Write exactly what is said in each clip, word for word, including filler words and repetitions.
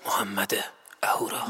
محمد اهورا.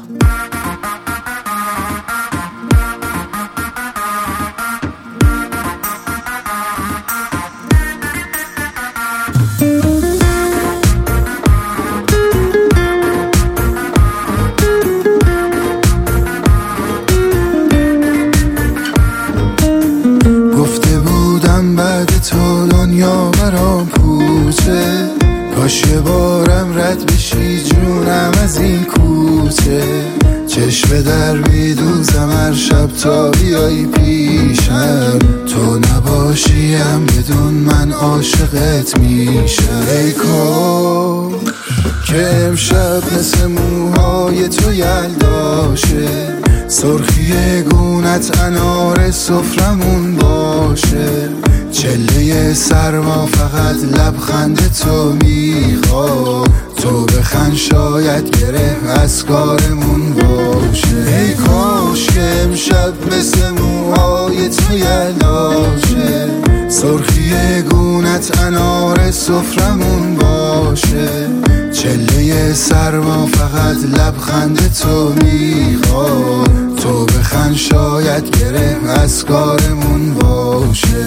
گفته بودم بعد تو دنیا برام پوچه، کاش یه بارم رد بشی جونم از این کوچه. چشم در میدوزم هر شب تا بیایی پیشم، تو نباشیم بدون من عاشقت میشم. ای کاش که امشب مثل موهای تو یلداشه، سرخی گونت انار سفرمون باشه. چله سرما فقط لبخند تو میخواد، تو بخند شاید گره از کارمون باشه. ای کاش که امشب مثل موهای تو یلداشه، سرخی گونت انار سفرمون باشه. چله سرما فقط لبخند تو میخواد، تو بخند شاید گره از کارمون باشه.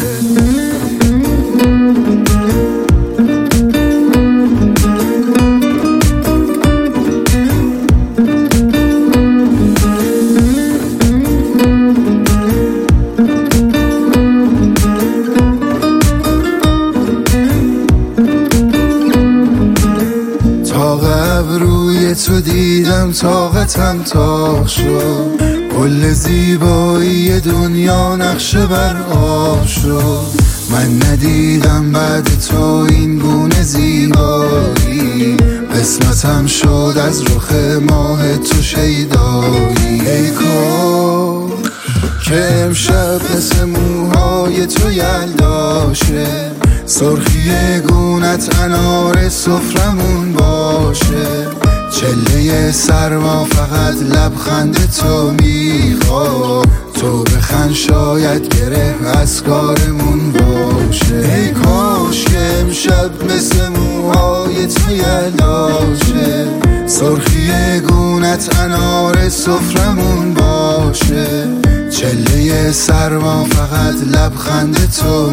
روی تو دیدم طاقتم تاق شد، کل زیبایی دنیا نقشه بر آب شد. من ندیدم بعد تو این گونه زیبایی، قسمتم شد از رخ ماه تو شیدایی. ای کاش که امشب مثل موهای تو یلداشه، سرخی گونت انار سفرمون باشه. چله سرما فقط لبخند تو میخواد، تو بخند شاید گره از کارمون باشه. ای کاش که امشب مثل موهای تو یلداشه، سرخی گونت انار سفرمون باشه. چله سرما فقط لبخند تو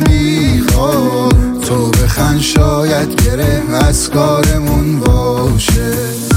میخواد، تو بخند شاید گره از کارمون باشه.